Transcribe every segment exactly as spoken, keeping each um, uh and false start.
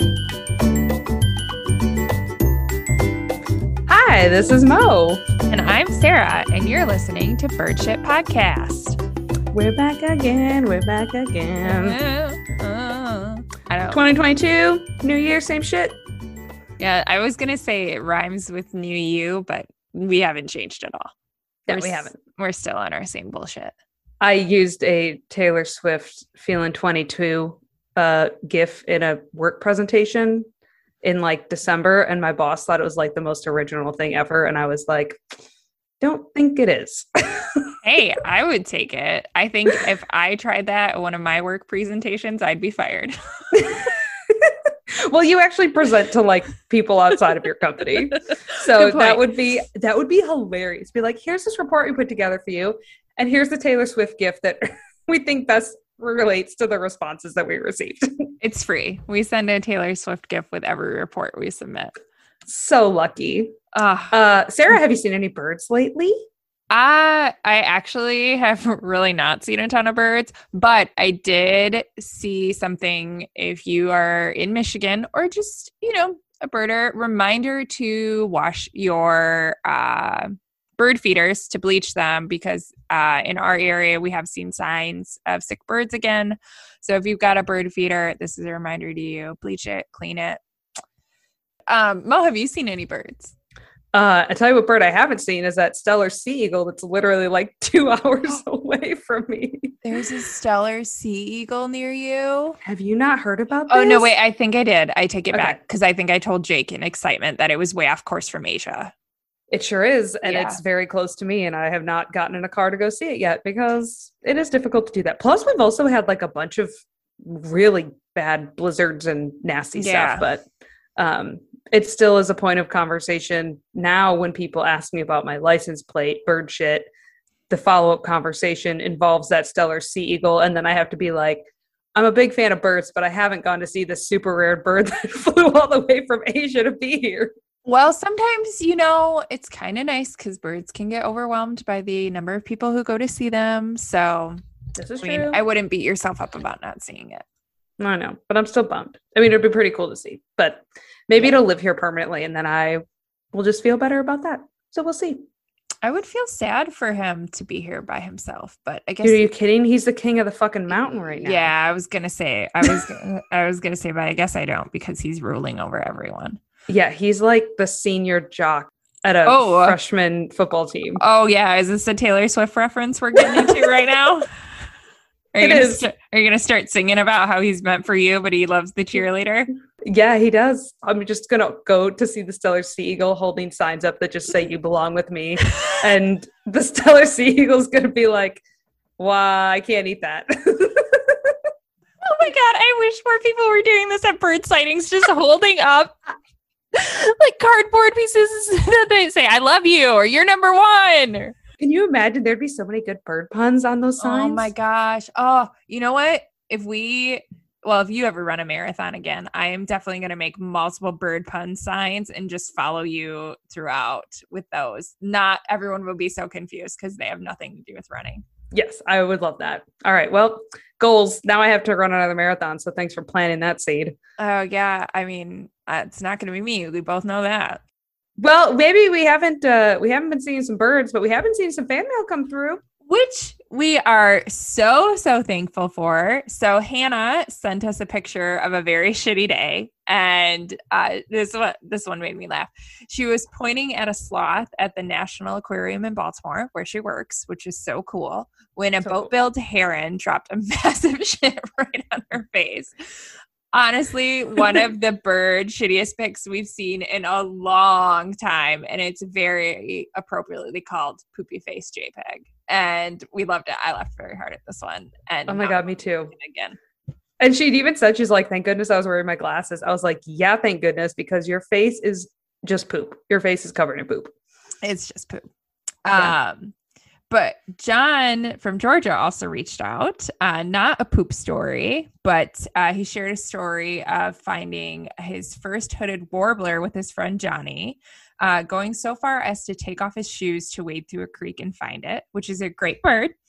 Hi, this is Mo. And I'm Sarah, and you're listening to Birdshit Podcast. We're back again. We're back again. Uh, uh, I don't twenty twenty-two, New Year, same shit. Yeah, I was going to say it rhymes with New You, but we haven't changed at all. Yeah, we're we haven't. S- we're still on our same bullshit. I used a Taylor Swift Feeling twenty-two uh, GIF in a work presentation in like December, and my boss thought it was like the most original thing ever, and I was like, don't think it is. Hey, I would take it. I think if I tried that at one of my work presentations, I'd be fired. Well, you actually present to like people outside of your company, so that would be that would be hilarious. Be like, here's this report we put together for you, and here's the Taylor Swift gift that we think best relates to the responses that we received. It's free. We send a Taylor Swift gift with every report we submit. So lucky. Uh, uh, Sarah, have you seen any birds lately? Uh, I actually have really not seen a ton of birds, but I did see something. If you are in Michigan or just, you know, a birder, reminder to wash your uh, bird feeders, to bleach them, because uh, in our area, we have seen signs of sick birds again. So if you've got a bird feeder, this is a reminder to you, bleach it, clean it. Um, Mo, have you seen any birds? Uh, I tell you what bird I haven't seen is that Stellar sea eagle that's literally like two hours away from me. There's a Stellar sea eagle near you. Have you not heard about this? Oh, no, wait. I think I did. I take it Okay. back because I think I told Jake in excitement that it was way off course from Asia. It sure is. And Yeah. it's very close to me. And I have not gotten in a car to go see it yet because it is difficult to do that. Plus, we've also had like a bunch of really bad blizzards and nasty Yeah. stuff. But um, it still is a point of conversation now when people ask me about my license plate, bird shit. The follow-up conversation involves that Stellar sea eagle. And then I have to be like, I'm a big fan of birds, but I haven't gone to see this super rare bird that flew all the way from Asia to be here. Well, sometimes, you know, it's kind of nice because birds can get overwhelmed by the number of people who go to see them. So, This is I mean, true. I wouldn't beat yourself up about not seeing it. I know, but I'm still bummed. I mean, it'd be pretty cool to see, but maybe Yeah. it'll live here permanently and then I will just feel better about that. So we'll see. I would feel sad for him to be here by himself, but I guess. Dude, are you kidding? He's the king of the fucking mountain right now. Yeah, I was gonna say, I was, gonna, I was gonna say, but I guess I don't because he's ruling over everyone. Yeah, he's like the senior jock at a Oh, uh, freshman football team. Oh yeah, is this a Taylor Swift reference we're getting into right now? Are you It gonna is. st- are you gonna start singing about how he's meant for you, but he loves the cheerleader? Yeah, he does. I'm just gonna go to see the Stellar sea eagle holding signs up that just say "You belong with me," and the Stellar sea eagle's gonna be like, "Why, I can't eat that." Oh my god, I wish more people were doing this at bird sightings, just holding up like cardboard pieces that they say "I love you" or "You're number one." Can you imagine? There'd be so many good bird puns on those signs. Oh my gosh. Oh, you know what? If we, well, if you ever run a marathon again, I am definitely going to make multiple bird pun signs and just follow you throughout with those. Not everyone will be so confused because they have nothing to do with running. Yes, I would love that. All right. Well, goals. Now I have to run another marathon. So thanks for planting that seed. Oh, yeah. I mean, uh, it's not going to be me. We both know that. Well, maybe we haven't uh, we haven't been seeing some birds, but we haven't seen some fan mail come through. Which we are so, so thankful for. So Hannah sent us a picture of a very shitty day. And uh, this one, this one made me laugh. She was pointing at a sloth at the National Aquarium in Baltimore, where she works, which is so cool, when a So cool. boat-billed heron dropped a massive shit right on her face. Honestly, one of the bird shittiest pics we've seen in a long time. And it's very appropriately called Poopy Face JPEG. And we loved it. I laughed very hard at this one. And Oh my God, me too. Again. And she'd even said, she's like, thank goodness I was wearing my glasses. I was like, yeah, thank goodness, because your face is just poop. Your face is covered in poop. It's just poop. Yeah. Um, but John from Georgia also reached out, uh, not a poop story, but uh, he shared a story of finding his first hooded warbler with his friend Johnny, uh, going so far as to take off his shoes to wade through a creek and find it, which is a great bird.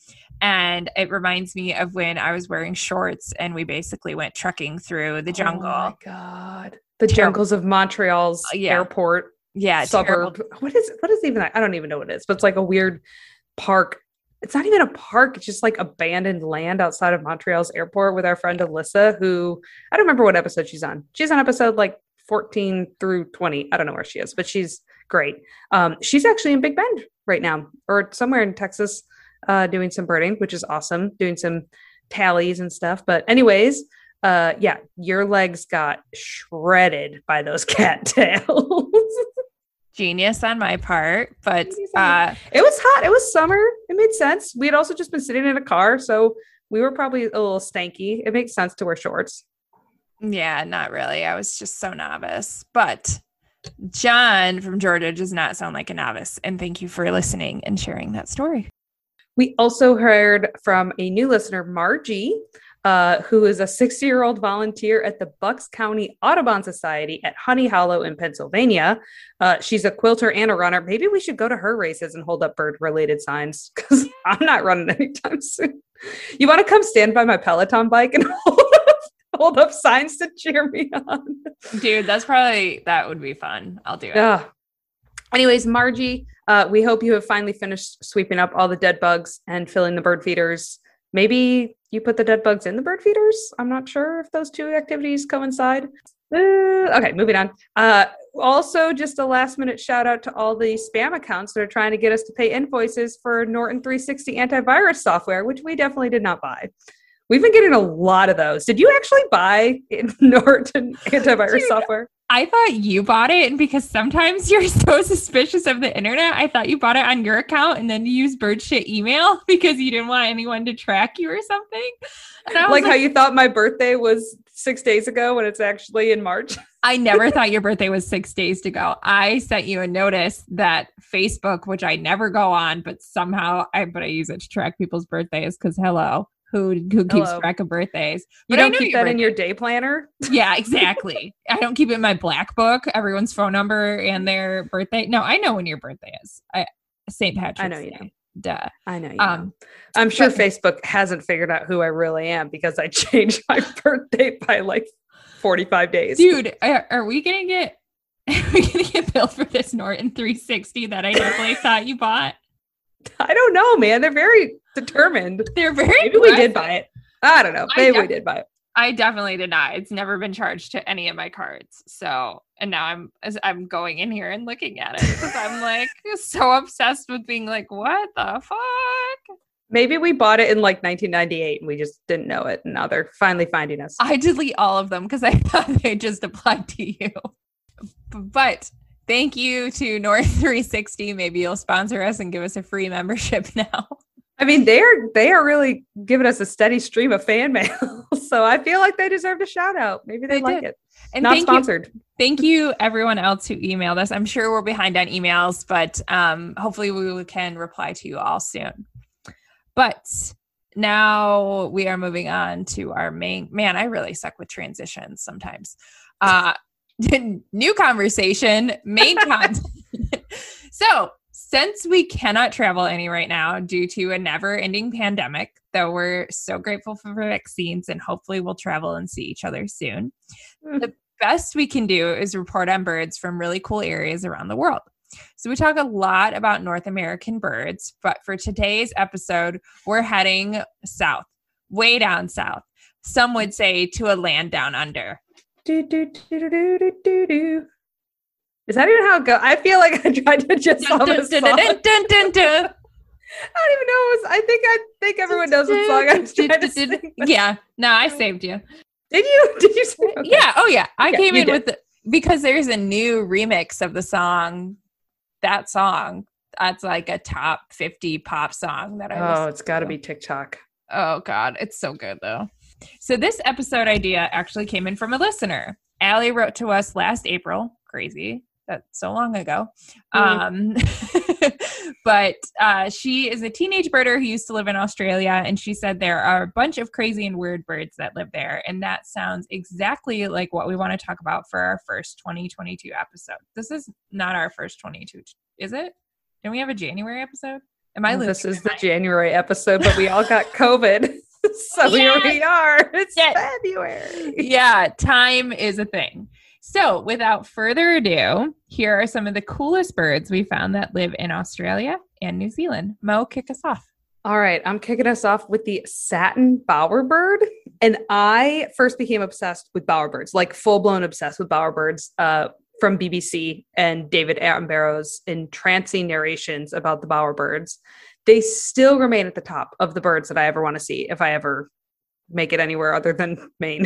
And it reminds me of when I was wearing shorts and we basically went trekking through the jungle. Oh my God. The Terrible. jungles of Montreal's Uh, yeah. airport Yeah. suburb. terrible. What is what is even that? I don't even know what it is, but it's like a weird park. It's not even a park. It's just like abandoned land outside of Montreal's airport with our friend Alyssa, who I don't remember what episode she's on. She's on episode like fourteen through twenty. I don't know where she is, but she's great. Um, she's actually in Big Bend right now or somewhere in Texas uh, doing some birding, which is awesome, doing some tallies and stuff. But anyways, uh, yeah, your legs got shredded by those cattails. Genius on my part, but uh, It was hot. It was summer. It made sense. We had also just been sitting in a car, so we were probably a little stanky. It makes sense to wear shorts. yeah, not really. I was just so novice. But John from Georgia does not sound like a novice. And thank you for listening and sharing that story. We also heard from a new listener, Margie, uh, who is a sixty-year-old volunteer at the Bucks County Audubon Society at Honey Hollow in Pennsylvania. Uh, she's a quilter and a runner. Maybe we should go to her races and hold up bird-related signs because I'm not running anytime soon. You want to come stand by my Peloton bike and hold up, hold up signs to cheer me on? Dude, that's probably, that would be fun. I'll do it. Yeah. Anyways, Margie, uh, we hope you have finally finished sweeping up all the dead bugs and filling the bird feeders. Maybe you put the dead bugs in the bird feeders. I'm not sure if those two activities coincide. Uh, okay, moving on. Uh, also, just a last minute shout out to all the spam accounts that are trying to get us to pay invoices for Norton three sixty antivirus software, which we definitely did not buy. We've been getting a lot of those. Did you actually buy Norton antivirus Dude, software? I thought you bought it, and because sometimes you're so suspicious of the internet, I thought you bought it on your account and then you used bird shit email because you didn't want anyone to track you or something. And I was Like, like how you thought my birthday was six days ago when it's actually in March. I never thought your birthday was six days to go. I sent you a notice that Facebook, which I never go on, but somehow I but I use it to track people's birthdays because hello. Who who keeps Hello. track of birthdays? You But I don't know keep your that in birthday. your day planner? Yeah, exactly. I don't keep it in my black book, everyone's phone number and their birthday. No, I know when your birthday is. I Saint Patrick's I know you Day. know. Duh. I know you Um, know. I'm sure but- Facebook hasn't figured out who I really am because I changed my birthday by like forty-five days. Dude, are, are we gonna get are we gonna get billed for this Norton three sixty that I definitely thought you bought? I don't know, man. They're very determined. They're very Maybe we did aggressive. buy it. I don't know. I Maybe we def- did buy it. I definitely did not. It's never been charged to any of my cards. So, and now I'm as I'm going in here and looking at it because I'm like so obsessed with being like, what the fuck? Maybe we bought it in like nineteen ninety-eight and we just didn't know it. And now they're finally finding us. I delete all of them because I thought they just applied to you. But thank you to North three sixty. Maybe you'll sponsor us and give us a free membership now. I mean, they're they are really giving us a steady stream of fan mail. So I feel like they deserved a shout out. Maybe they, They like did. it. And Not thank sponsored. You, thank you, everyone else who emailed us. I'm sure we're behind on emails, but um, hopefully we can reply to you all soon. But now we are moving on to our main. Man, I really suck with transitions sometimes. Uh, new conversation, main content. So, since we cannot travel any right now due to a never-ending pandemic, though we're so grateful for vaccines and hopefully we'll travel and see each other soon, Mm. the best we can do is report on birds from really cool areas around the world. So we talk a lot about North American birds, but for today's episode, we're heading south, way down south. Some would say to a land down under. Do, do, do, do, do, do, do, do. Is that even how it goes? I feel like I tried to just Dun, song dun, a dun, song. dun, dun, dun, dun. I don't even know. It was, I think I think everyone knows what song I was trying to sing. but- Yeah, no, I saved you. Did you? Did you sing? Okay. Yeah, oh yeah. I Yeah, came you in did. with the, because there's a new remix of the song, that song. That's like a top fifty pop song that I Oh, listened it's got to to. be TikTok. Oh God, it's so good though. So this episode idea actually came in from a listener. Allie wrote to us last April. Crazy. That's so long ago. Um, but uh, she is a teenage birder who used to live in Australia, and she said there are a bunch of crazy and weird birds that live there, and that sounds exactly like what we want to talk about for our first twenty twenty-two episode. This is not our first twenty-two, is it? Didn't we have a January episode? Am I Well, losing this is my the mind? January episode, but we all got COVID. So here Yes! we are. It's Yes! February. Yeah, time is a thing. So without further ado, here are some of the coolest birds we found that live in Australia and New Zealand. Mo, kick us off. All right, I'm kicking us off with the satin bowerbird. And I first became obsessed with bowerbirds, like full-blown obsessed with bowerbirds uh, from B B C and David Attenborough's entrancing narrations about the bowerbirds. They still remain at the top of the birds that I ever want to see if I ever make it anywhere other than Maine.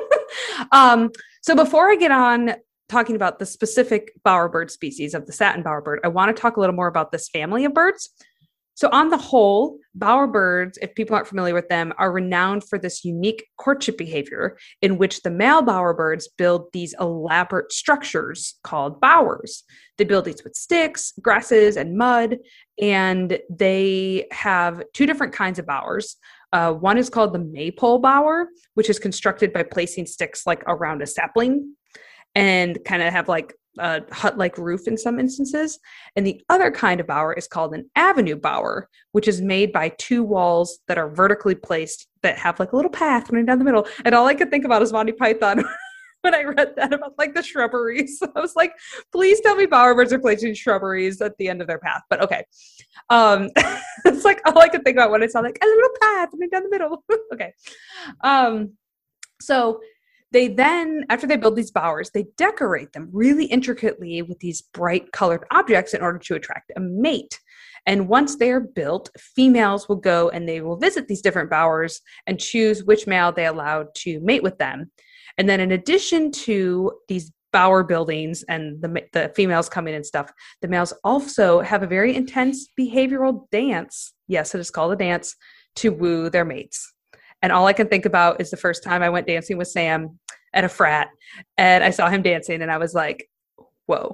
um, so before I get on talking about the specific bowerbird species of the satin bowerbird, I want to talk a little more about this family of birds. So on the whole, bowerbirds, if people aren't familiar with them, are renowned for this unique courtship behavior in which the male bowerbirds build these elaborate structures called bowers. They build these with sticks, grasses, and mud, and they have two different kinds of bowers. Uh, one is called the maypole bower, which is constructed by placing sticks like around a sapling and kind of have like a hut-like roof in some instances. And the other kind of bower is called an avenue bower, which is made by two walls that are vertically placed that have like a little path running down the middle. And all I could think about is Monty Python when I read that about like the shrubberies. I was like, please tell me bowerbirds are placing shrubberies at the end of their path. But okay. Um, it's like all I could think about when I saw like a little path running down the middle. Okay. Um, so They then, after they build these bowers, they decorate them really intricately with these bright colored objects in order to attract a mate. And once they're built, females will go and they will visit these different bowers and choose which male they allow to mate with them. And then in addition to these bower buildings and the, the females coming and stuff, the males also have a very intense behavioral dance. Yes, it is called a dance to woo their mates. And all I can think about is the first time I went dancing with Sam at a frat and I saw him dancing and I was like, whoa,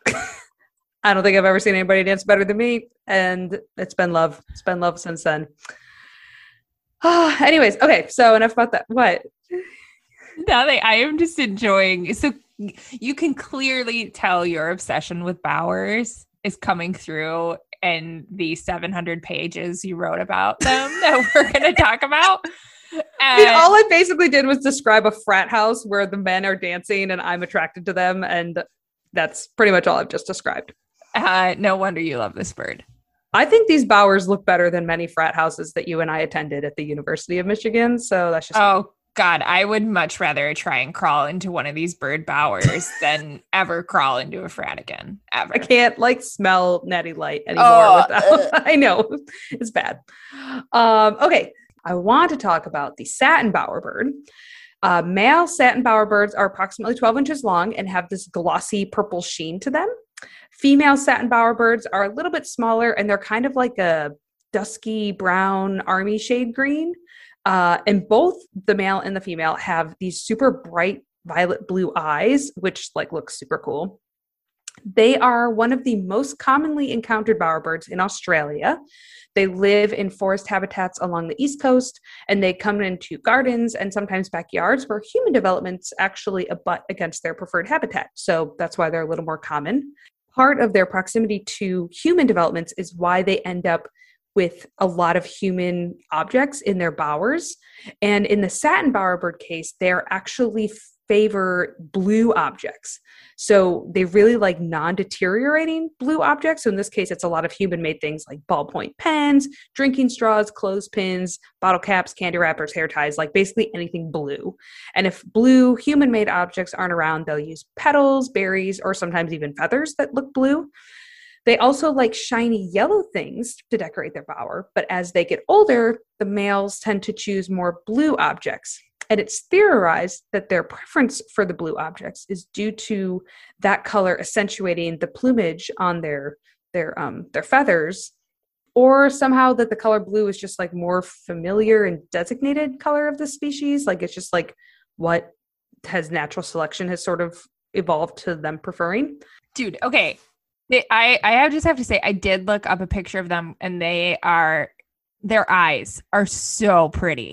I don't think I've ever seen anybody dance better than me. And it's been love. It's been love since then. Oh, anyways. Okay. So enough about that. What? Now that I am just enjoying. So you can clearly tell your obsession with bowers is coming through in the seven hundred pages you wrote about them that we're going to talk about. And I mean, all I basically did was describe a frat house where the men are dancing and I'm attracted to them. And that's pretty much all I've just described. Uh, no wonder you love this bird. I think these bowers look better than many frat houses that you and I attended at the University of Michigan. So that's just... Oh, God, I would much rather try and crawl into one of these bird bowers than ever crawl into a frat again, ever. I can't like smell Natty Light anymore. Oh, without, I know it's bad. Um, okay. I want to talk about the satin bowerbird. Uh, male satin bowerbirds are approximately twelve inches long and have this glossy purple sheen to them. Female satin bowerbirds are a little bit smaller and they're kind of like a dusky brown army shade green. Uh, and both the male and the female have these super bright violet blue eyes, which like looks super cool. They are one of the most commonly encountered bowerbirds in Australia. They live in forest habitats along the East Coast, and they come into gardens and sometimes backyards where human developments actually abut against their preferred habitat. So that's why they're a little more common. Part of their proximity to human developments is why they end up with a lot of human objects in their bowers. And in the satin bowerbird case, they're actually favor blue objects. So they really like non-deteriorating blue objects. So in this case, it's a lot of human-made things like ballpoint pens, drinking straws, clothespins, bottle caps, candy wrappers, hair ties, like basically anything blue. And if blue human-made objects aren't around, they'll use petals, berries, or sometimes even feathers that look blue. They also like shiny yellow things to decorate their bower, but as they get older, the males tend to choose more blue objects. And it's theorized that their preference for the blue objects is due to that color accentuating the plumage on their their um their feathers, or somehow that the color blue is just like more familiar and designated color of the species. Like it's just like what has natural selection has sort of evolved to them preferring. Dude, okay. They, I, I just have to say, I did look up a picture of them and they are, their eyes are so pretty.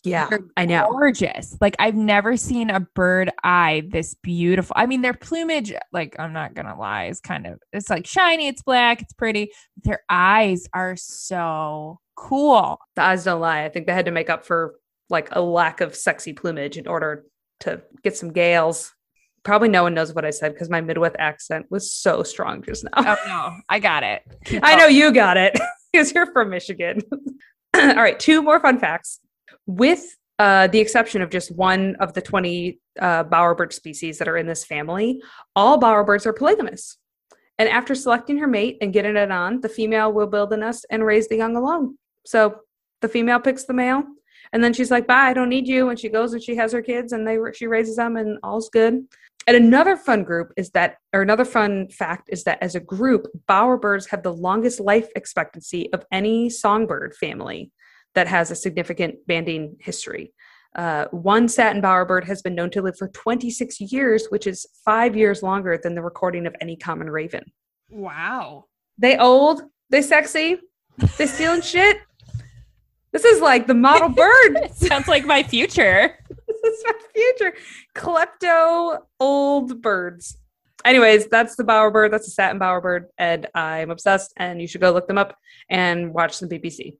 Yeah, They're I know. gorgeous. Like I've never seen a bird eye this beautiful. I mean, their plumage, like I'm not gonna lie, is kind of it's like shiny, it's black, it's pretty. But their eyes are so cool. The eyes don't lie. I think they had to make up for like a lack of sexy plumage in order to get some gales. Probably no one knows what I said because my Midwest accent was so strong just now. Oh no, I got it. Keep I know going. you got it because you're from Michigan. All right, two more fun facts. With uh, the exception of just one of the twenty uh, bowerbird species that are in this family, all bowerbirds are polygamous. And after selecting her mate and getting it on, the female will build a nest and raise the young alone. So the female picks the male, and then she's like, bye, I don't need you. And she goes and she has her kids, and they she raises them, and all's good. And another fun group is that, or another fun fact is that as a group, bowerbirds have the longest life expectancy of any songbird family that has a significant banding history. Uh, one satin bowerbird has been known to live for twenty-six years, which is five years longer than the recording of any common raven. Wow. They old, they sexy, they stealing shit. This is like the model bird. Sounds like my future. This is my future. Klepto old birds. Anyways, that's the bowerbird. That's the satin bowerbird. And I'm obsessed, and you should go look them up and watch the B B C.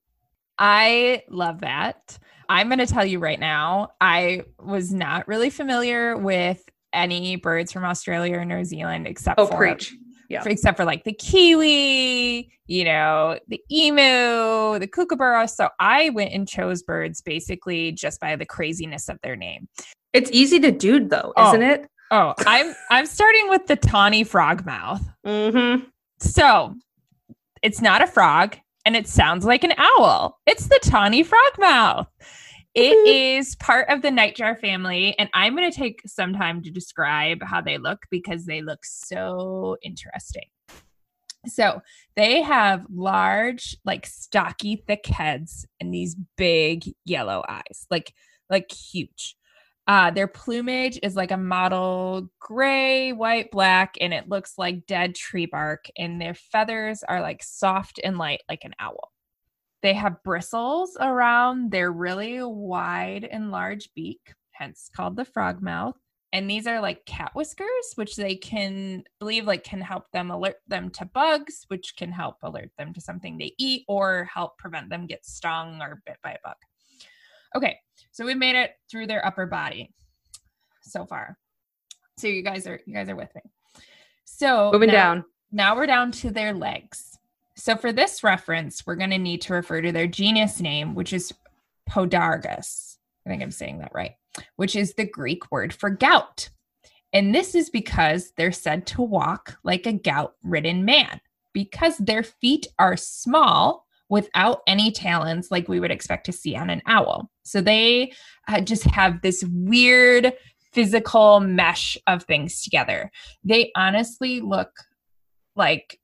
I love that. I'm going to tell you right now, I was not really familiar with any birds from Australia or New Zealand except Oh, for preach. Yeah. for- except for like the kiwi, you know, the emu, the kookaburra. So I went and chose birds basically just by the craziness of their name. It's easy to dude, though, Oh. isn't it? Oh, I'm I'm starting with the tawny frogmouth. Mm-hmm. So it's not a frog. And it sounds like an owl. It's the tawny frogmouth. It is part of the nightjar family. And I'm going to take some time to describe how they look because they look so interesting. So they have large, like stocky, thick heads and these big yellow eyes, like, like huge. Uh, their plumage is like a mottled gray, white, black, and it looks like dead tree bark. And their feathers are like soft and light, like an owl. They have bristles around their really wide and large beak, hence called the frogmouth. And these are like cat whiskers, which they can believe like can help them alert them to bugs, which can help alert them to something they eat or help prevent them get stung or bit by a bug. Okay, so we made it through their upper body so far. So you guys are you guys are with me. So Moving now, down. Now we're down to their legs. So for this reference, we're going to need to refer to their genus name, which is Podargus. I think I'm saying that right, which is the Greek word for gout. And this is because they're said to walk like a gout-ridden man because their feet are small without any talons like we would expect to see on an owl. So they uh, just have this weird physical mesh of things together. They honestly look like,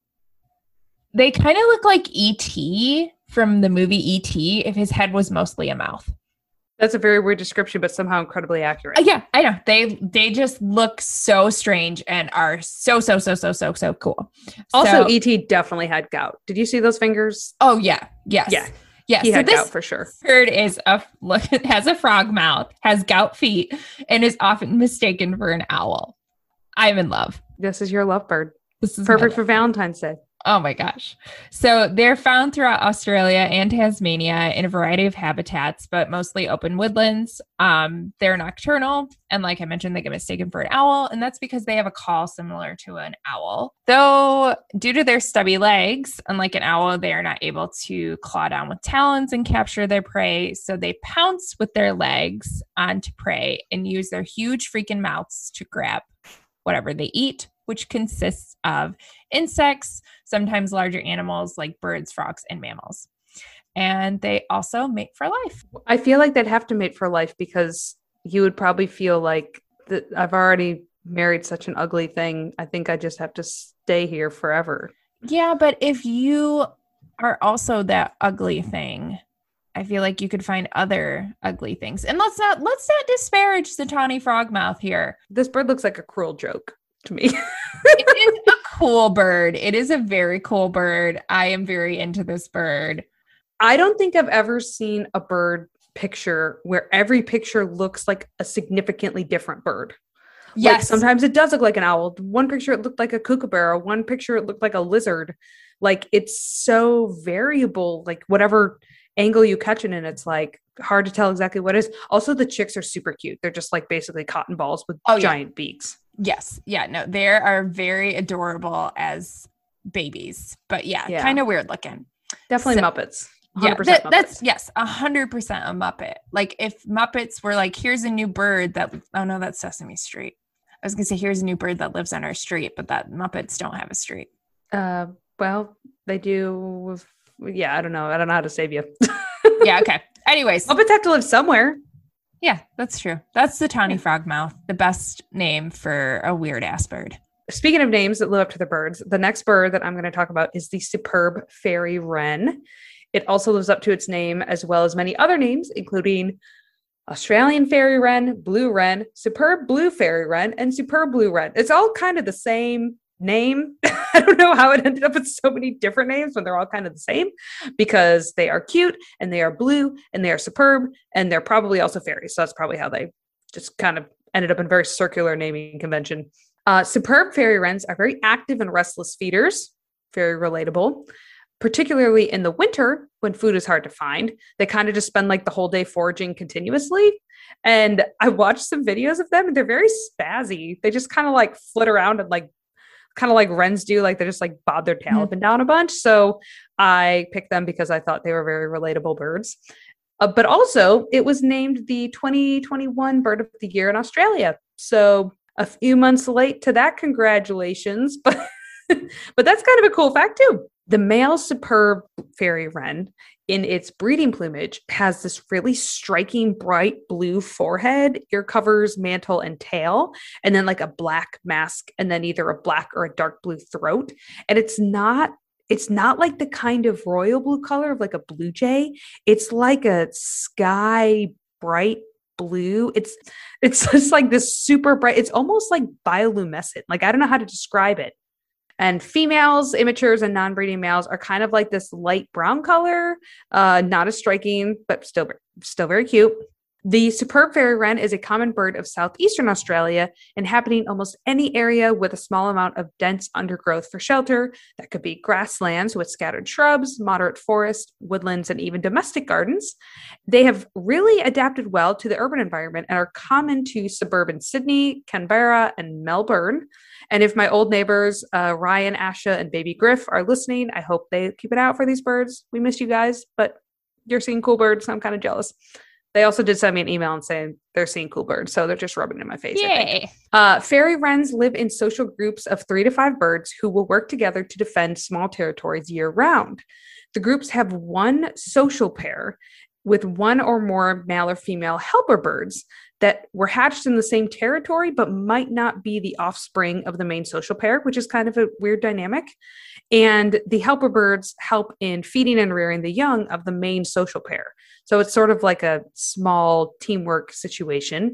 they kind of look like E T from the movie E T if his head was mostly a mouth. That's a very weird description, but somehow incredibly accurate. Uh, yeah, I know. They they just look so strange and are so, so, so, so, so, so cool. Also, So- E T definitely had gout. Did you see those fingers? Oh, yeah. Yes. Yeah. Yeah. He so had this gout for sure. bird is a look has a frog mouth, has gout feet, and is often mistaken for an owl. I'm in love. This is your lovebird. This is my Perfect love. for Valentine's Day. Oh my gosh. So they're found throughout Australia and Tasmania in a variety of habitats, but mostly open woodlands. Um, they're nocturnal. And like I mentioned, they get mistaken for an owl. And that's because they have a call similar to an owl. Though due to their stubby legs, unlike an owl, they are not able to claw down with talons and capture their prey. So they pounce with their legs onto prey and use their huge freaking mouths to grab whatever they eat, which consists of insects, sometimes larger animals like birds, frogs, and mammals. And they also mate for life. I feel like they'd have to mate for life because you would probably feel like that I've already married such an ugly thing. I think I just have to stay here forever. Yeah, but if you are also that ugly thing, I feel like you could find other ugly things. And let's not let's not disparage the tawny frogmouth here. This bird looks like a cruel joke to me. It is a cool bird. It is a very cool bird. I am very into this bird. I don't think I've ever seen a bird picture where every picture looks like a significantly different bird. Yes. Like sometimes it does look like an owl. One picture it looked like a kookaburra. One picture it looked like a lizard. Like it's so variable, like whatever angle you catch it in, it's like hard to tell exactly what it is. Also, the chicks are super cute. They're just like basically cotton balls with oh, giant yeah. beaks. Yes. Yeah. No, they are very adorable as babies, but yeah, Yeah. kind of weird looking. Definitely So- Muppets. Yeah, one hundred percent that, Muppets. that's yes, a hundred percent a Muppet. Like if Muppets were like, here's a new bird that oh no, that's Sesame Street. I was gonna say here's a new bird that lives on our street, but that Muppets don't have a street. Uh, well, they do. Yeah, I don't know. I don't know how to save you. Yeah. Okay. Anyways, Muppets have to live somewhere. yeah, that's true. That's the Tawny Frogmouth, the best name for a weird ass bird. Speaking of names that live up to the birds, the next bird that I'm going to talk about is the superb fairy wren. It also lives up to its name, as well as many other names, including Australian fairy wren, blue wren, superb blue fairy wren, and superb blue wren. It's all kind of the same name. I don't know how it ended up with so many different names when they're all kind of the same, because they are cute and they are blue and they are superb and they're probably also fairies. So that's probably how they just kind of ended up in a very circular naming convention. Uh, superb fairy wrens are very active and restless feeders, very relatable. Particularly in the winter when food is hard to find, they kind of just spend like the whole day foraging continuously. And I watched some videos of them and they're very spazzy. They just kind of like flit around and like, kind of like wrens do. Like they just like bob their tail mm-hmm. up and down a bunch. So I picked them because I thought they were very relatable birds. Uh, but also it was named the twenty twenty-one Bird of the Year in Australia. So a few months late to that, congratulations. But, but that's kind of a cool fact too. The male superb fairy wren in its breeding plumage has this really striking bright blue forehead, ear covers, mantle, and tail, and then like a black mask, and then either a black or a dark blue throat. And it's not, it's not like the kind of royal blue color of like a blue jay. It's like a sky bright blue. It's, it's just like this super bright, it's almost like bioluminescent. Like, I don't know how to describe it. And females, immatures, and non-breeding males are kind of like this light brown color, uh, not as striking, but still, still very cute. The superb fairy wren is a common bird of southeastern Australia, inhabiting almost any area with a small amount of dense undergrowth for shelter. That could be grasslands with scattered shrubs, moderate forest, woodlands, and even domestic gardens. They have really adapted well to the urban environment and are common to suburban Sydney, Canberra, and Melbourne. And if my old neighbors, uh, Ryan, Asha, and baby Griff are listening, I hope they keep it out for these birds. We miss you guys, but you're seeing cool birds, so I'm kind of jealous. They also did send me an email and saying they're seeing cool birds, so they're just rubbing it in my face. Yay. Uh, fairy wrens live in social groups of three to five birds who will work together to defend small territories year round. The groups have one social pair with one or more male or female helper birds that were hatched in the same territory, but might not be the offspring of the main social pair, which is kind of a weird dynamic. And the helper birds help in feeding and rearing the young of the main social pair. So it's sort of like a small teamwork situation.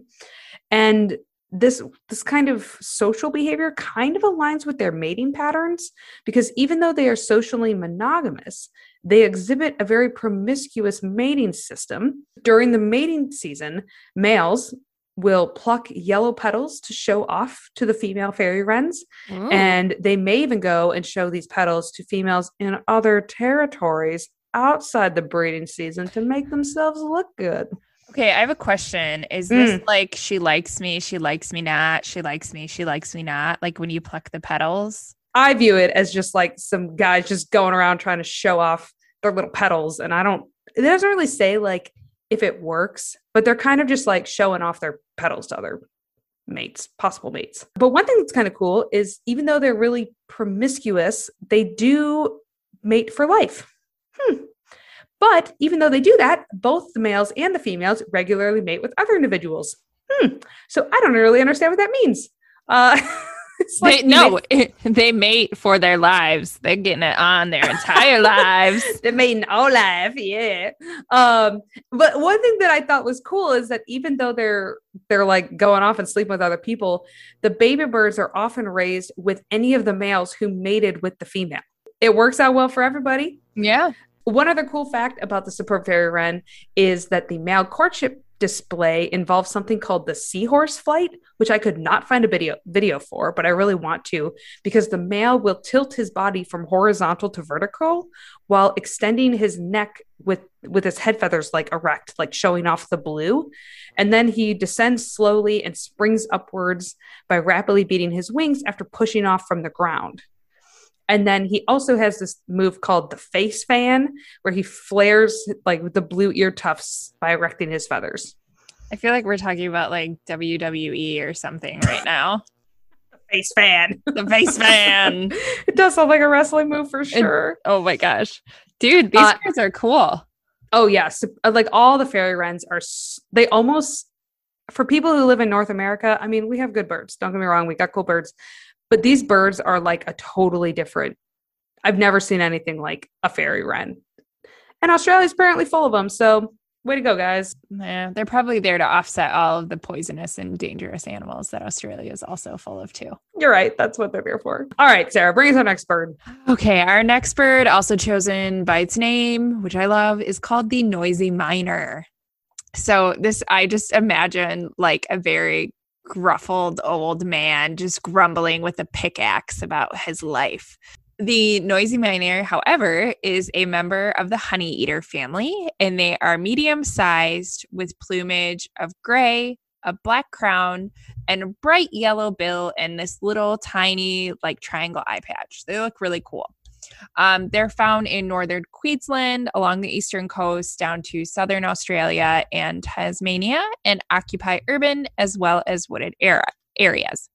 And this, this kind of social behavior kind of aligns with their mating patterns, because even though they are socially monogamous, they exhibit a very promiscuous mating system. During the mating season, males will pluck yellow petals to show off to the female fairy wrens. Ooh. And they may even go and show these petals to females in other territories outside the breeding season to make themselves look good. Okay, I have a question. Is this mm. like she likes me, she likes me not, she likes me, she likes me not? Like when you pluck the petals? I view it as just like some guys just going around trying to show off their little petals. And I don't, it doesn't really say like if it works, but they're kind of just like showing off their petals to other mates, possible mates. But one thing that's kind of cool is even though they're really promiscuous, they do mate for life. Hmm. But even though they do that, both the males and the females regularly mate with other individuals. Hmm. So I don't really understand what that means. Uh, it's like they, no, mate. They mate for their lives. They're getting it on their entire lives. They're mating all life, yeah. Um, but one thing that I thought was cool is that even though they're they're like going off and sleeping with other people, the baby birds are often raised with any of the males who mated with the female. It works out well for everybody. Yeah. One other cool fact about the superb fairy wren is that the male courtship display involves something called the seahorse flight, which I could not find a video video for, but I really want to, because the male will tilt his body from horizontal to vertical while extending his neck with with his head feathers like erect, like showing off the blue. And then he descends slowly and springs upwards by rapidly beating his wings after pushing off from the ground. And then he also has this move called the face fan, where he flares like the blue ear tufts by erecting his feathers. I feel like we're talking about like W W E or something right now. The face fan. The face fan. It does sound like a wrestling move for sure. It, oh my gosh. Dude, these uh, birds are cool. Oh, yeah. So, like all the fairy wrens are, they almost, for people who live in North America, I mean, we have good birds. Don't get me wrong. We got cool birds. But these birds are like a totally different. I've never seen anything like a fairy wren. And Australia's apparently full of them. So way to go, guys. Yeah, they're probably there to offset all of the poisonous and dangerous animals that Australia is also full of too. You're right. That's what they're there for. All right, Sarah, bring us our next bird. Okay, our next bird, also chosen by its name, which I love, is called the noisy miner. So this, I just imagine like a very gruffled old man just grumbling with a pickaxe about his life. The noisy miner, however, is a member of the honeyeater family, and they are medium-sized with plumage of gray, a black crown, and a bright yellow bill and this little tiny like triangle eye patch. They look really cool. Um, they're found in northern Queensland, along the eastern coast, down to southern Australia and Tasmania, and occupy urban as well as wooded era- areas.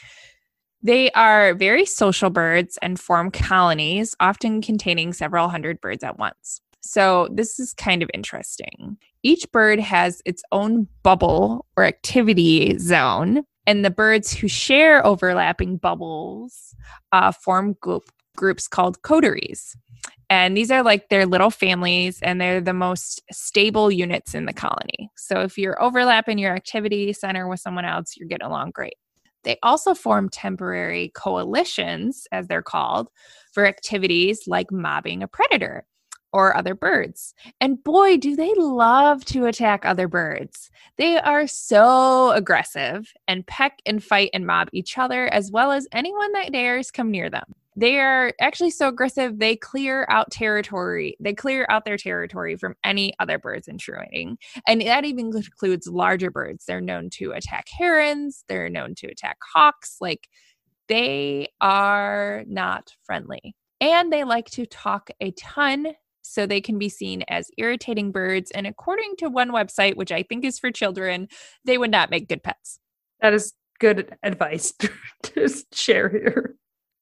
They are very social birds and form colonies, often containing several hundred birds at once. So this is kind of interesting. Each bird has its own bubble or activity zone, and the birds who share overlapping bubbles uh, form group groups called coteries. And these are like their little families, and they're the most stable units in the colony. So if you're overlapping your activity center with someone else, you're getting along great. They also form temporary coalitions, as they're called, for activities like mobbing a predator or other birds. And boy, do they love to attack other birds. They are so aggressive and peck and fight and mob each other, as well as anyone that dares come near them. They are actually so aggressive, they clear out territory. They clear out their territory from any other birds intruding. And that even includes larger birds. They're known to attack herons. They're known to attack hawks. Like, they are not friendly. And they like to talk a ton, so they can be seen as irritating birds. And according to one website, which I think is for children, they would not make good pets. That is good advice to share here.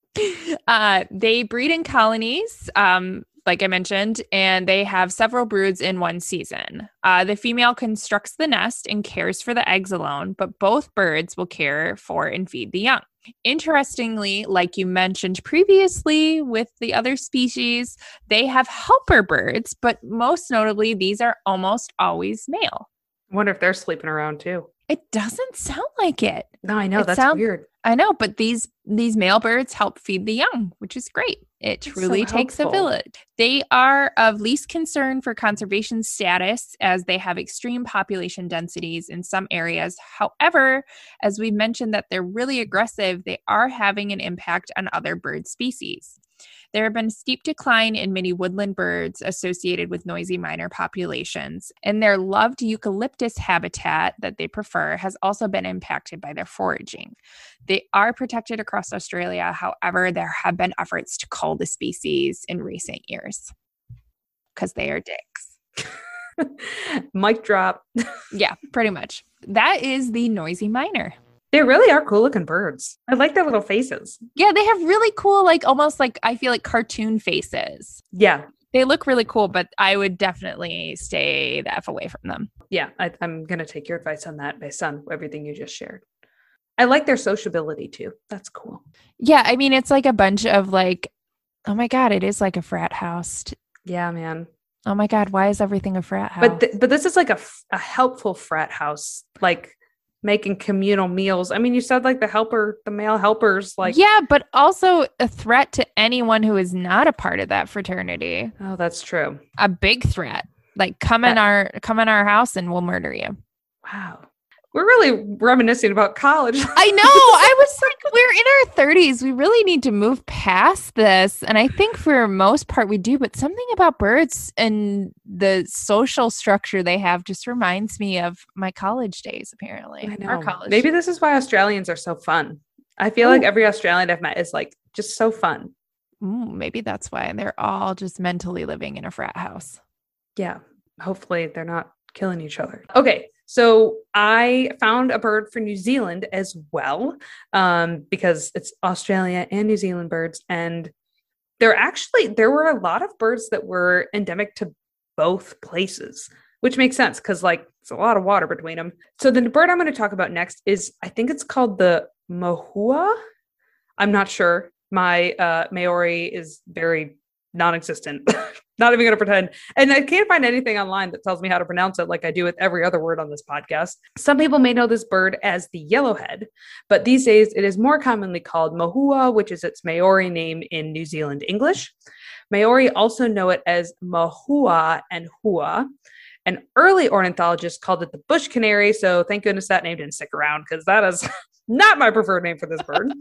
Uh, they breed in colonies, um, like I mentioned, and they have several broods in one season. Uh, the female constructs the nest and cares for the eggs alone, but both birds will care for and feed the young. Interestingly, like you mentioned previously with the other species, they have helper birds, but most notably, these are almost always male. I wonder if they're sleeping around too. It doesn't sound like it. No, I know. It That's sound, weird. I know, but these these male birds help feed the young, which is great. It truly so takes a village. They are of least concern for conservation status, as they have extreme population densities in some areas. However, as we mentioned that they're really aggressive, they are having an impact on other bird species. There have been steep decline in many woodland birds associated with noisy miner populations, and their loved eucalyptus habitat that they prefer has also been impacted by their foraging. They are protected across Australia. However, there have been efforts to cull the species in recent years because they are dicks. Mic drop. Yeah, pretty much. That is the noisy miner. They really are cool looking birds. I like their little faces. Yeah, they have really cool, like almost like, I feel like cartoon faces. Yeah. They look really cool, but I would definitely stay the F away from them. Yeah, I, I'm going to take your advice on that based on everything you just shared. I like their sociability too. That's cool. Yeah, I mean, it's like a bunch of like, oh my God, it is like a frat house. Yeah, man. Oh my God, why is everything a frat house? But th- but this is like a, a helpful frat house. Like, making communal meals. I mean, you said like the helper, the male helpers, like yeah, but also a threat to anyone who is not a part of that fraternity. Oh, that's true. A big threat. Like come in That- our come in our house and we'll murder you. Wow. We're really reminiscing about college. I know. I was like, we're in our thirties. We really need to move past this. And I think for most part we do, but something about birds and the social structure they have just reminds me of my college days, apparently. I know. Our college. Maybe this is why Australians are so fun. I feel Ooh. like every Australian I've met is like just so fun. Ooh, maybe that's why they're all just mentally living in a frat house. Yeah. Hopefully they're not killing each other. Okay. So I found a bird for New Zealand as well, um, because it's Australia and New Zealand birds. And there actually, there were a lot of birds that were endemic to both places, which makes sense because like it's a lot of water between them. So the bird I'm going to talk about next is, I think it's called the mohua. I'm not sure. My uh, Maori is very non-existent. Not even going to pretend. And I can't find anything online that tells me how to pronounce it like I do with every other word on this podcast. Some people may know this bird as the yellowhead, but these days it is more commonly called mohua, which is its Maori name in New Zealand English. Maori also know it as mohua and hua. And early ornithologists called it the bush canary, so thank goodness that name didn't stick around because that is not my preferred name for this bird.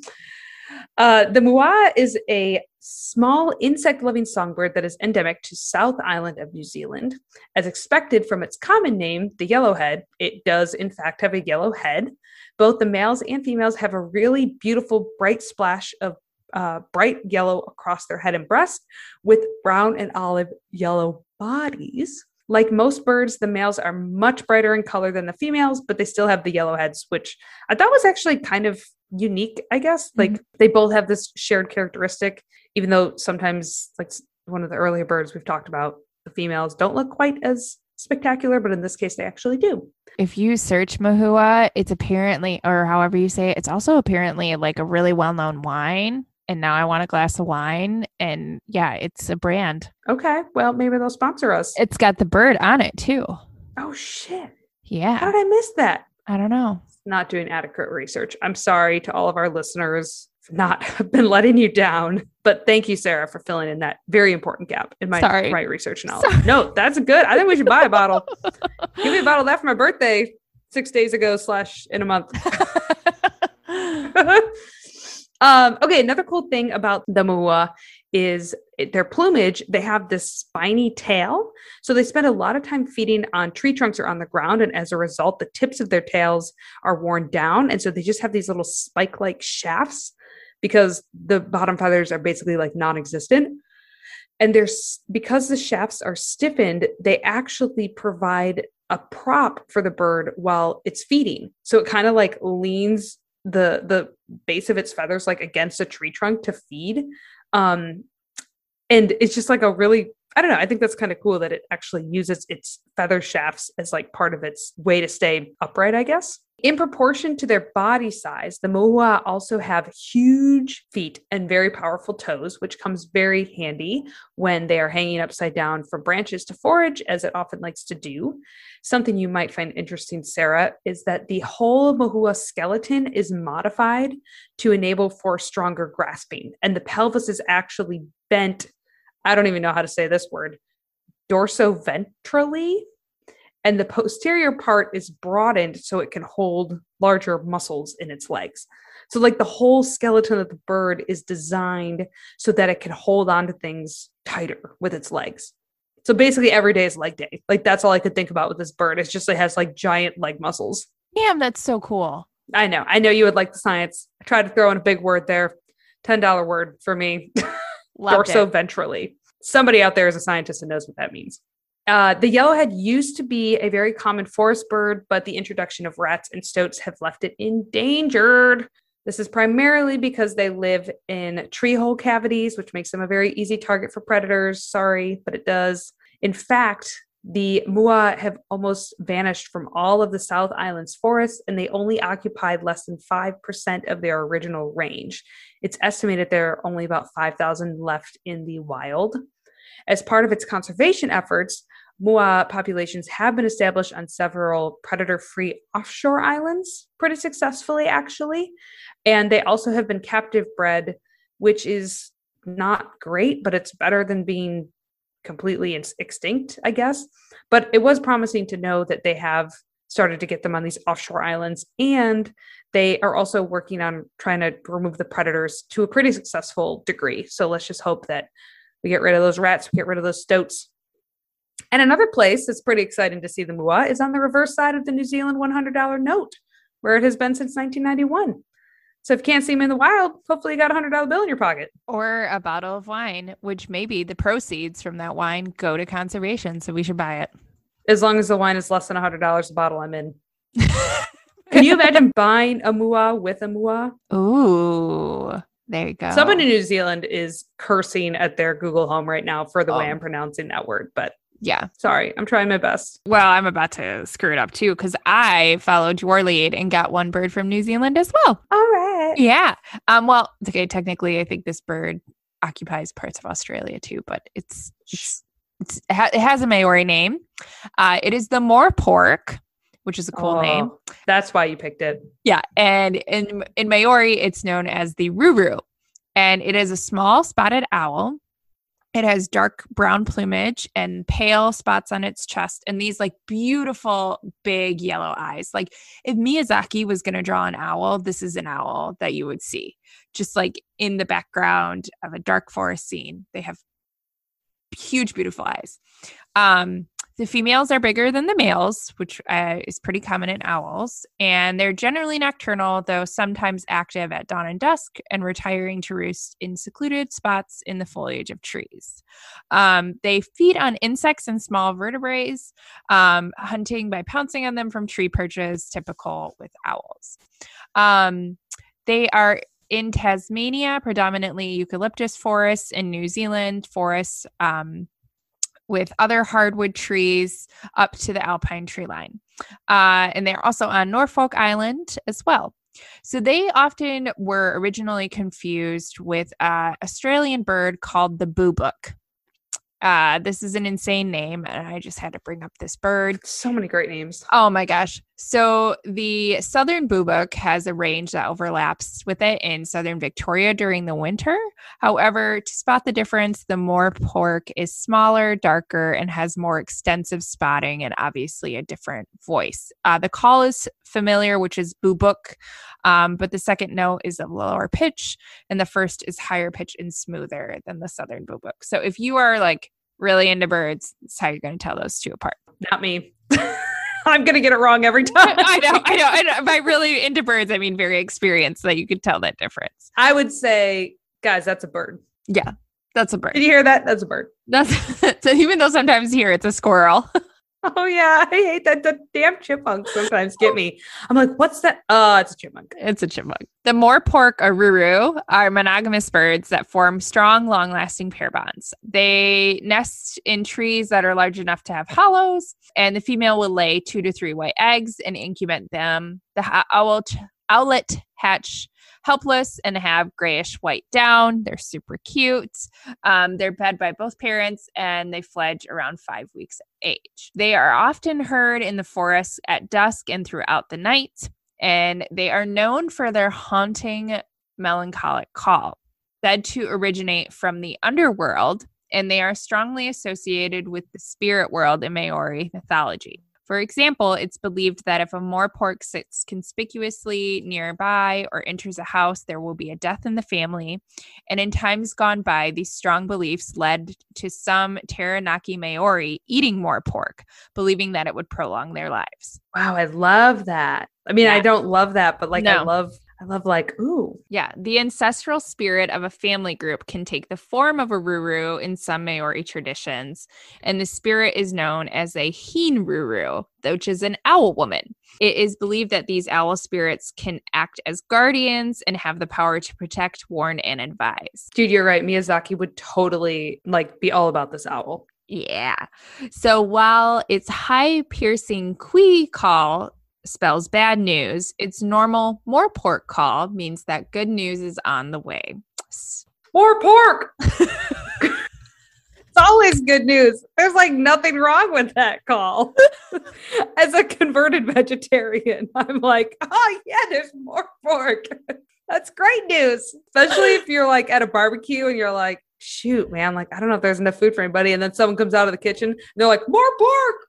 Uh, the mua is a small insect-loving songbird that is endemic to South Island of New Zealand. As expected from its common name, the yellowhead, it does in fact have a yellow head. Both the males and females have a really beautiful bright splash of uh, bright yellow across their head and breast with brown and olive yellow bodies. Like most birds, the males are much brighter in color than the females, but they still have the yellow heads, which I thought was actually kind of unique, I guess. Like mm-hmm. They both have this shared characteristic, even though sometimes, like one of the earlier birds we've talked about, the females don't look quite as spectacular, but in this case, they actually do. If you search Mahua, it's apparently, or however you say it, it's also apparently like a really well-known wine. And now I want a glass of wine. And yeah, it's a brand. Okay. Well, maybe they'll sponsor us. It's got the bird on it too. Oh, shit. Yeah. How did I miss that? I don't know. Not doing adequate research. I'm sorry to all of our listeners for not been letting you down. But thank you, Sarah, for filling in that very important gap in my sorry. right research knowledge. Sorry. No, that's good. I think we should buy a bottle. Give me a bottle of that for my birthday six days ago slash in a month. Um, okay, another cool thing about the mohua is their plumage. They have this spiny tail. So they spend a lot of time feeding on tree trunks or on the ground. And as a result, the tips of their tails are worn down. And so they just have these little spike-like shafts because the bottom feathers are basically like non-existent. And there's because the shafts are stiffened, they actually provide a prop for the bird while it's feeding. So it kind of like leans the the base of its feathers like against a tree trunk to feed. Um, and it's just like a really, I don't know, I think that's kind of cool that it actually uses its feather shafts as like part of its way to stay upright, I guess. In proportion to their body size, the mohua also have huge feet and very powerful toes, which comes very handy when they are hanging upside down from branches to forage, as it often likes to do. Something you might find interesting, Sarah, is that the whole mohua skeleton is modified to enable for stronger grasping. And the pelvis is actually bent, I don't even know how to say this word, dorsoventrally. And the posterior part is broadened so it can hold larger muscles in its legs. So like the whole skeleton of the bird is designed so that it can hold on to things tighter with its legs. So basically every day is leg day. Like that's all I could think about with this bird. It's just, it has like giant leg muscles. Damn, that's so cool. I know. I know you would like the science. I tried to throw in a big word there. ten dollars word for me. Dorsoventrally. Somebody out there is a scientist and knows what that means. Uh, the yellowhead used to be a very common forest bird, but the introduction of rats and stoats have left it endangered. This is primarily because they live in tree hole cavities, which makes them a very easy target for predators. Sorry, but it does. In fact, the mua have almost vanished from all of the South Island's forests, and they only occupied less than five percent of their original range. It's estimated there are only about five thousand left in the wild. As part of its conservation efforts, Mua populations have been established on several predator-free offshore islands pretty successfully, actually. And they also have been captive bred, which is not great, but it's better than being completely extinct, I guess. But it was promising to know that they have started to get them on these offshore islands. And they are also working on trying to remove the predators to a pretty successful degree. So let's just hope that we get rid of those rats, we get rid of those stoats. And another place that's pretty exciting to see the mua is on the reverse side of the New Zealand one hundred dollars note, where it has been since nineteen ninety-one. So if you can't see them in the wild, hopefully you got a one hundred dollars bill in your pocket. Or a bottle of wine, which maybe the proceeds from that wine go to conservation, so we should buy it. As long as the wine is less than one hundred dollars a bottle, I'm in. Can you imagine buying a mua with a mua? Ooh, there you go. Someone in New Zealand is cursing at their Google Home right now for the oh. way I'm pronouncing that word, but yeah. Sorry, I'm trying my best. Well, I'm about to screw it up too, because I followed your lead and got one bird from New Zealand as well. All right. Yeah. Um. Well, okay. Technically, I think this bird occupies parts of Australia too, but it's it's, it's it has a Maori name. Uh, it is the moorpork, which is a cool oh, name. That's why you picked it. Yeah, and in in Maori, it's known as the ruru, and it is a small spotted owl. It has dark brown plumage and pale spots on its chest and these like beautiful big yellow eyes. Like if Miyazaki was going to draw an owl, this is an owl that you would see just like in the background of a dark forest scene. They have huge, beautiful eyes. Um, the females are bigger than the males, which uh, is pretty common in owls. And they're generally nocturnal, though sometimes active at dawn and dusk and retiring to roost in secluded spots in the foliage of trees. Um, they feed on insects and small vertebrates, um, hunting by pouncing on them from tree perches, typical with owls. Um, they are in Tasmania, predominantly eucalyptus forests, in New Zealand forests, um, with other hardwood trees up to the alpine tree line. Uh, and they're also on Norfolk Island as well. So they often were originally confused with an Australian bird called the boobook. Uh, this is an insane name, and I just had to bring up this bird. So many great names. Oh my gosh. So the southern boobook has a range that overlaps with it in southern Victoria during the winter. However, to spot the difference, the moorpork is smaller, darker, and has more extensive spotting and obviously a different voice. Uh, the call is familiar, which is boobook, um, but the second note is of lower pitch, and the first is higher pitch and smoother than the southern boobook. So if you are like really into birds, that's how you're going to tell those two apart. Not me. I'm going to get it wrong every time. I know, I know, I know. By really into birds, I mean very experienced, that you could tell that difference. I would say, guys, that's a bird. Yeah, that's a bird. Did you hear that? That's a bird. That's so even though sometimes here it's a squirrel. Oh yeah, I hate that. The damn chipmunks sometimes get me. I'm like, what's that? Oh, it's a chipmunk. It's a chipmunk. The moorpork or ruru are monogamous birds that form strong, long-lasting pair bonds. They nest in trees that are large enough to have hollows, and the female will lay two to three white eggs and incubate them. The owl ch- owlet hatch helpless and have grayish white down. They're super cute. Um, they're fed by both parents, and they fledge around five weeks of age. They are often heard in the forest at dusk and throughout the night, and they are known for their haunting, melancholic call, said to originate from the underworld, and they are strongly associated with the spirit world in Maori mythology. For example, it's believed that if a moorpork sits conspicuously nearby or enters a house, there will be a death in the family. And in times gone by, these strong beliefs led to some Taranaki Maori eating moorpork, believing that it would prolong their lives. Wow, I love that. I mean, Yeah. I don't love that, but like No. I love I love like, ooh. Yeah, the ancestral spirit of a family group can take the form of a ruru in some Maori traditions, and the spirit is known as a heen ruru, which is an owl woman. It is believed that these owl spirits can act as guardians and have the power to protect, warn, and advise. Dude, you're right. Miyazaki would totally like be all about this owl. Yeah. So while its high piercing kui call spells bad news, its normal moorpork call means that good news is on the way. More pork. always good news. There's like nothing wrong with that call. As a converted vegetarian, I'm like, oh yeah, there's more pork. That's great news. Especially if you're like at a barbecue and you're like, shoot, man, like, I don't know if there's enough food for anybody. And then someone comes out of the kitchen and they're like, more pork.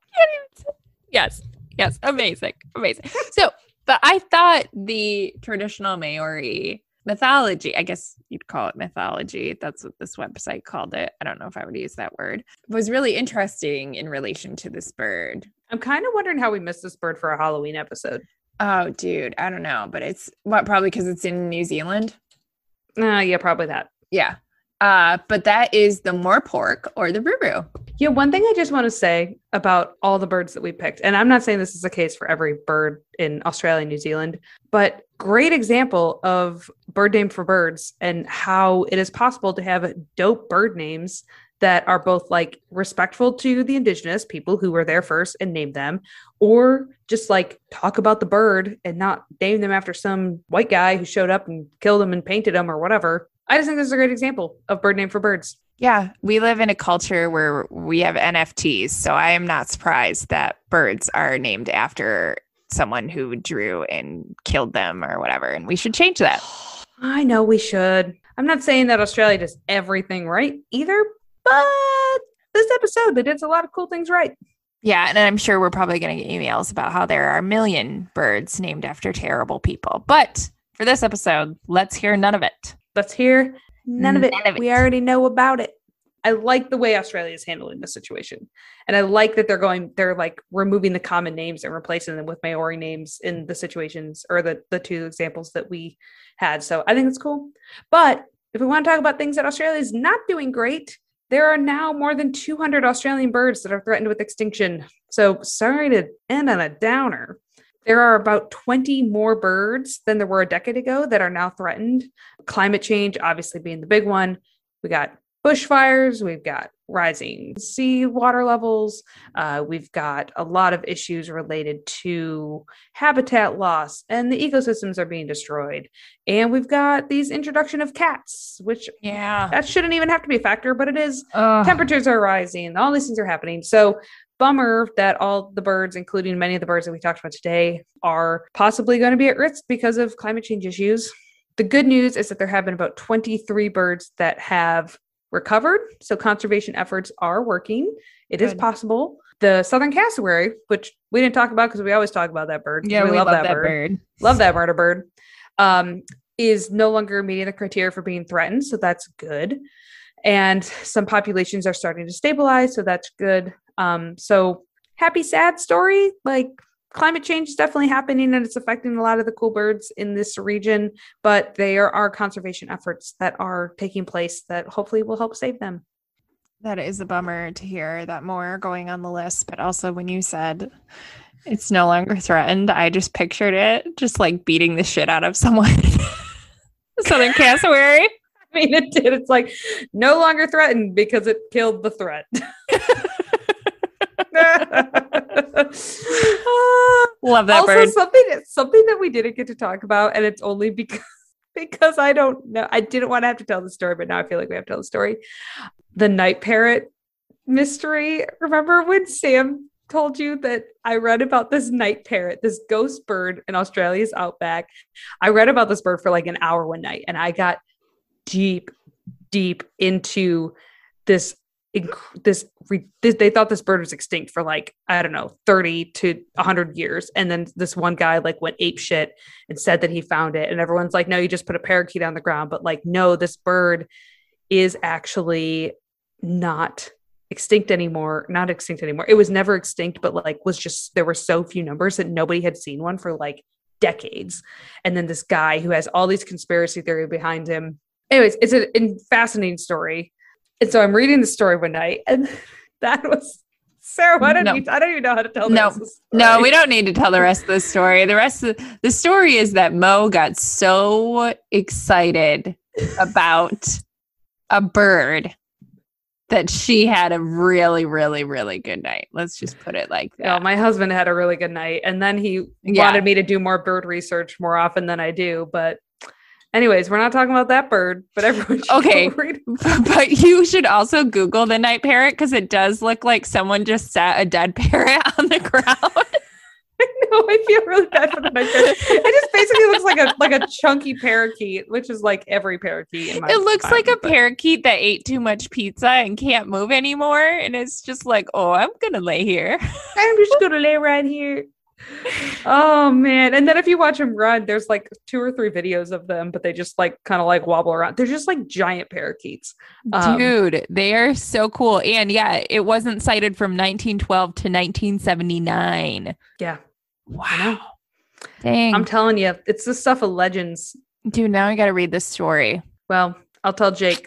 Yes. Yes. Amazing. Amazing. So, but I thought the traditional Maori mythology, I guess you'd call it mythology. That's what this website called it. I don't know if I would use that word. It was really interesting in relation to this bird. I'm kind of wondering how we missed this bird for a Halloween episode. Oh, dude, I don't know, but it's what probably because it's in New Zealand. Uh, yeah, probably that. Yeah. Uh, but that is the morepork or the ruru. Yeah, one thing I just want to say about all the birds that we picked, and I'm not saying this is the case for every bird in Australia and New Zealand, but great example of bird name for birds and how it is possible to have dope bird names that are both like respectful to the indigenous people who were there first and named them, or just like talk about the bird and not name them after some white guy who showed up and killed them and painted them or whatever. I just think this is a great example of bird name for birds. Yeah, we live in a culture where we have N F Ts, so I am not surprised that birds are named after someone who drew and killed them or whatever, and we should change that. I know we should. I'm not saying that Australia does everything right either, but this episode, they did a lot of cool things right. Yeah, and I'm sure we're probably going to get emails about how there are a million birds named after terrible people. But for this episode, let's hear none of it. Let's hear none of it. None of it. We already know about it. I like the way Australia is handling this situation. And I like that they're going, they're like removing the common names and replacing them with Maori names in the situations or the, the two examples that we had. So I think it's cool. But if we want to talk about things that Australia is not doing great, there are now more than two hundred Australian birds that are threatened with extinction. So sorry to end on a downer. There are about twenty more birds than there were a decade ago that are now threatened. Climate change, obviously being the big one. We got bushfires. We've got rising sea water levels. Uh, we've got a lot of issues related to habitat loss, and the ecosystems are being destroyed. And we've got these introduction of cats, which yeah, that shouldn't even have to be a factor, but it is. Ugh. Temperatures are rising. All these things are happening. So bummer that all the birds, including many of the birds that we talked about today, are possibly going to be at risk because of climate change issues. The good news is that there have been about twenty-three birds that have recovered. So conservation efforts are working. It Good. is possible. The southern cassowary, which we didn't talk about because we always talk about that bird. Yeah, we, we love, love that, that bird. bird. Love that murder bird. Um, is no longer meeting the criteria for being threatened. So that's good. And some populations are starting to stabilize. So that's good. Um, so happy, sad story. Like climate change is definitely happening and it's affecting a lot of the cool birds in this region, but there are conservation efforts that are taking place that hopefully will help save them. That is a bummer to hear that more are going on the list. But also when you said it's no longer threatened, I just pictured it just like beating the shit out of someone. Southern cassowary. I mean, it did. It's like no longer threatened because it killed the threat. Love that also, bird. Something, something that we didn't get to talk about, and it's only because because I don't know. I didn't want to have to tell the story, but now I feel like we have to tell the story. The night parrot mystery. Remember when Sam told you that I read about this night parrot, this ghost bird in Australia's outback? I read about this bird for like an hour one night, and I got deep, deep into this. This, this they thought this bird was extinct for like, I don't know, thirty to one hundred years. And then this one guy like went ape shit and said that he found it. And everyone's like, no, you just put a parakeet on the ground. But like, no, this bird is actually not extinct anymore. Not extinct anymore. It was never extinct, but like was just, there were so few numbers that nobody had seen one for like decades. And then this guy who has all these conspiracy theory behind him. Anyways, it's a, a fascinating story. And so I'm reading the story one night, and that was Sarah. Why don't no. you? I don't even know how to tell. No, this no, we don't need to tell the rest of the story. The rest of the, the story is that Mo got so excited about a bird that she had a really, really, really good night. Let's just put it like that. Yeah, my husband had a really good night, and then he yeah. wanted me to do more bird research more often than I do, but Anyways, we're not talking about that bird, but everyone should Okay. go read. But you should also Google the night parrot because it does look like someone just sat a dead parrot on the ground. I know, I feel really bad for the night parrot. It just basically looks like a like a chunky parakeet, which is like every parakeet in my It looks mind, like a but- parakeet that ate too much pizza and can't move anymore. And it's just like, oh, I'm going to lay here. I'm just gonna lay right here. Oh man. And then if you watch them run, there's like two or three videos of them, but they just like kind of like wobble around. They're just like giant parakeets. Um, Dude, they are so cool. And yeah, it wasn't cited from nineteen twelve to nineteen seventy-nine. Yeah. Wow. Dang. I'm telling you, it's the stuff of legends. Dude, now I got to read this story. Well, I'll tell Jake.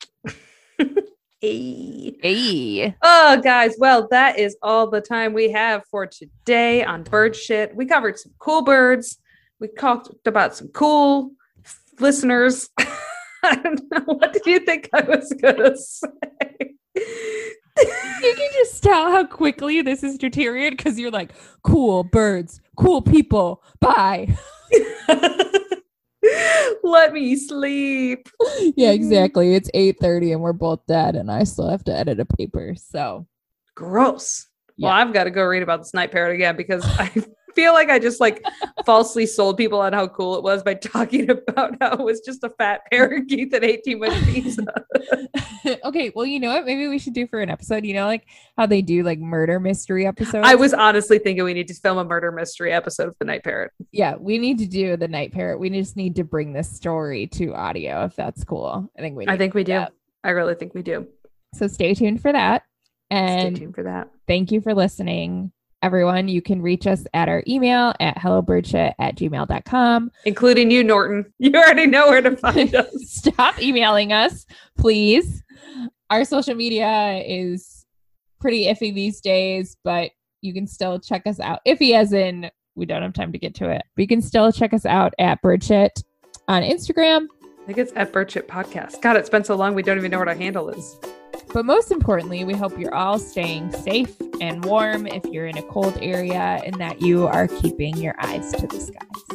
Hey. Hey. Oh, guys. Well, that is all the time we have for today on Bird Shit. We covered some cool birds. We talked about some cool listeners. I don't know. What did you think I was going to say? You can just tell how quickly this is deteriorated because you're like, cool birds, cool people. Bye. Let me sleep. Yeah, exactly. It's eight thirty and we're both dead and I still have to edit a paper. So Gross. Yeah. Well, I've got to go read about this night parrot again because I feel like I just like falsely sold people on how cool it was by talking about how it was just a fat parakeet that ate too much pizza. Okay, well, you know what? Maybe we should do for an episode, you know, like how they do like murder mystery episodes. I was honestly thinking we need to film a murder mystery episode of the night parrot. Yeah, we need to do the night parrot. We just need to bring this story to audio if that's cool. I think we I think we do. that. I really think we do. So stay tuned for that. And Stay tuned for that. thank you for listening. Everyone, you can reach us at our email at hellobirdshit at gmail dot com. Including you, Norton. You already know where to find us. Stop emailing us, please. Our social media is pretty iffy these days, but you can still check us out. Iffy as in we don't have time to get to it. But you can still check us out at Birdshit on Instagram. I think it's at Birdshit Podcast. God, it's been so long we don't even know what our handle is. But most importantly, we hope you're all staying safe and warm if you're in a cold area and that you are keeping your eyes to the skies.